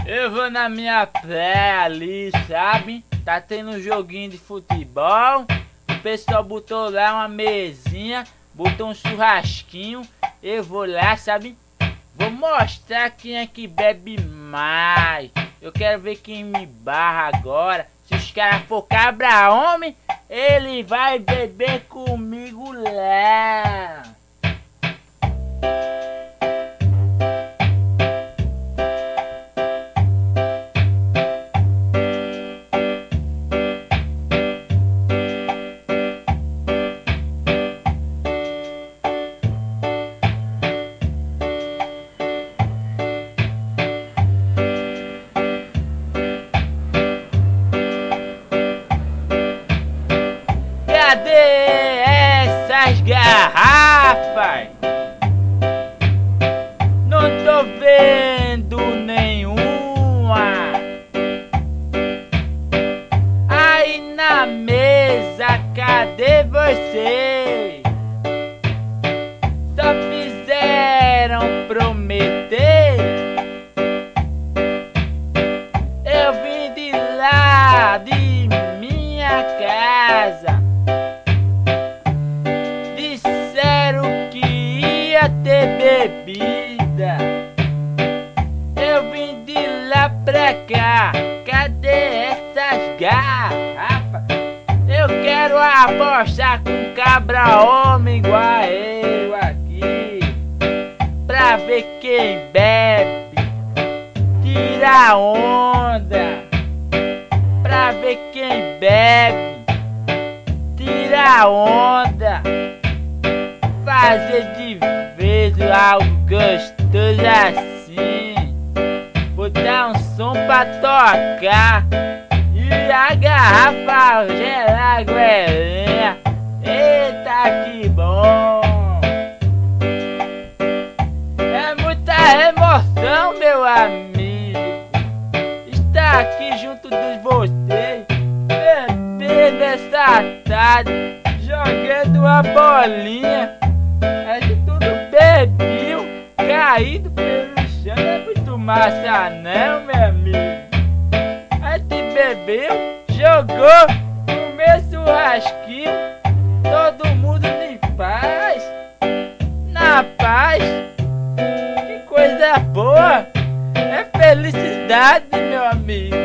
Eu vou na minha praia ali, sabe? Tá tendo um joguinho de futebol. O pessoal botou lá uma mesinha, botou um churrasquinho. Eu vou lá, sabe? Vou mostrar quem é que bebe mais. Eu quero ver quem me barra agora. Se os caras for cabra homem, ele vai beber comigo lá. Cadê essas garrafas? Não tô vendo nenhuma. Aí na mesa, cadê vocês? Só fizeram prometer. Eu vim de lá de minha casa. Ter bebida. Eu vim de lá pra cá. Cadê essas garrafas? Eu quero apostar com cabra homem igual eu aqui, pra ver quem bebe, tira onda. Pra ver quem bebe, tira onda. Fazer de algo gostoso assim, botar um som pra tocar e a garrafa gelar goelinha. Eita, que bom! É muita emoção, meu amigo, estar aqui junto de vocês, bebendo essa tarde, jogando uma bolinha. É de tudo bebiu, caído pelo chão. Não é muito massa não, meu amigo. A gente bebeu, jogou, comeu churrasquinho, todo mundo em paz, na paz. Que coisa boa, é felicidade, meu amigo.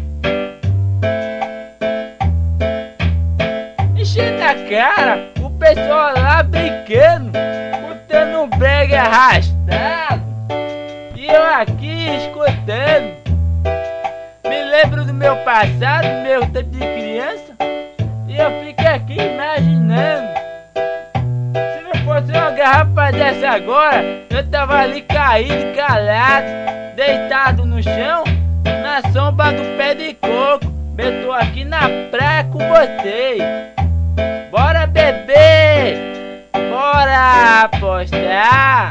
Enchendo a cara, o pessoal lá brincando, botando um brega arrastado, e eu aqui escutando. Me lembro do meu passado, meu tempo de criança, e eu fico aqui imaginando. Se não fosse uma garrafa dessa agora, eu tava ali caído, calado, deitado no chão, na sombra do pé de coco. Eu tô aqui na praia com vocês. Bora beber, bora apostar,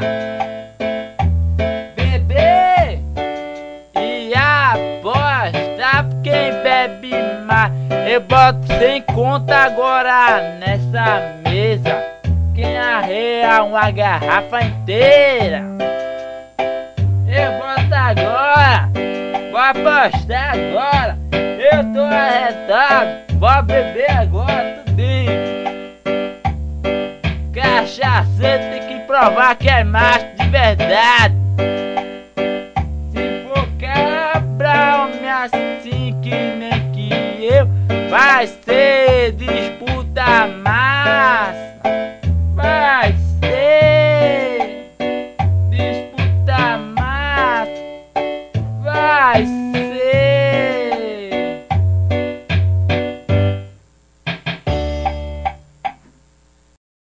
beber e apostar. Quem bebe mais, eu boto 100 conto agora nessa mesa. Quem arreia uma garrafa inteira, eu boto agora, vou apostar agora. Eu tô arretado, vou beber agora tudinho. Cachaceiro tem que provar que é macho de verdade. Se for cabra homem assim que nem que eu, vai ser disputa.